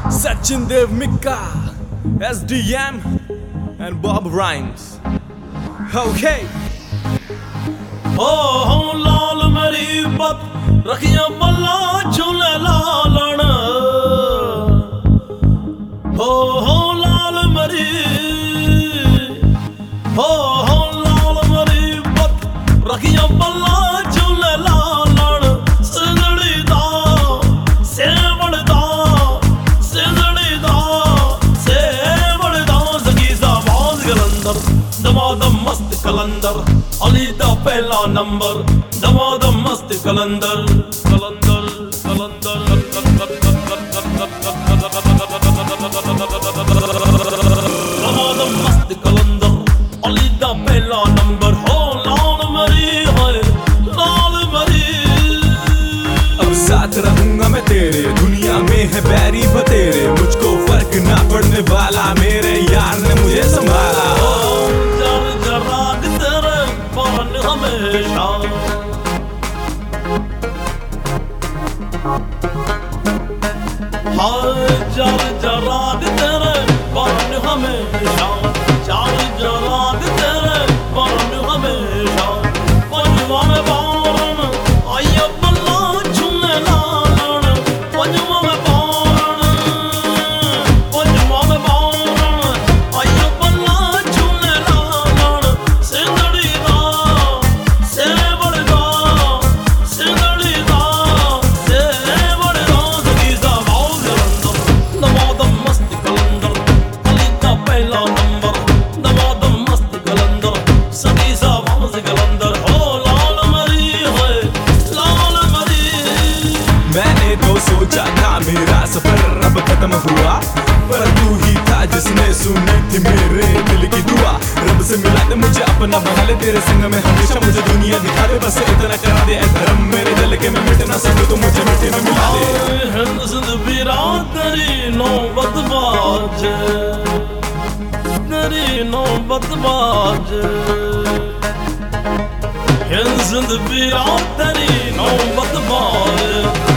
Sachin Dev Mika, SDM, and Bob Rhymes. Okay. हो लाल मेरी बत रखिया बल्ला झूले लालण हो लाल मेरी हो लाल मेरी बत रखिया बल्ला झूले लालण सिंदड़ी दा सेवड़ दा सिंदड़ी दा सेवड़ दा सगी सा बाज गलंदर दमादम मस्त कलंदर अली दा पहला नंबर दमादम मस्त कलंदर कलंदर कलंदर दमादम मस्त कलंदर अली दा पहला नंबर हो लाल मरी है लाल मरी। अब साथ रहूंगा मैं तेरे, दुनिया में है बैरी बतेरे, मुझको फर्क ना पड़ने वाला, मेरे यार ने मुझे संभाला। हमेशा हाय जर जराग तेरे बन हमेशा चार जराग तेरे बन हमेशा पंजवा में बारन आया बल्ला झूमे लालन पंजवा में बारन पंजवा में बारन आया बल्ला झूमे लालन सिंदड़ी दा सेवड़ दा सिंदड़ी दा सेवड़ दा सगी सा बाज गलंदर दमादम मस्त कलंदर अली दा पहला नंबर दमादम मस्त कलंदर सगी सा बाज गलंदर हो लाल मरी है लाल मरी। मैंने तो सोचा था मेरा सफर अब खत्म हुआ, पर तू ही था जिसने सुनी थी मेरे दिल की दुआ। रब से मिला दे मुझे अपना बना ले, तेरे संग में हमेशा मुझे दुनिया दिखा दे, बस इतना करा दे ऐ धर्म मेरे दिल के मैं मिट ना सकूं तो मुझे मिट्टी में मिला दे। हिंद सिंध बिरादरी नौबत बाज तेरी नौबत बाज हिंद सिंध बिरादरी नौबत बाज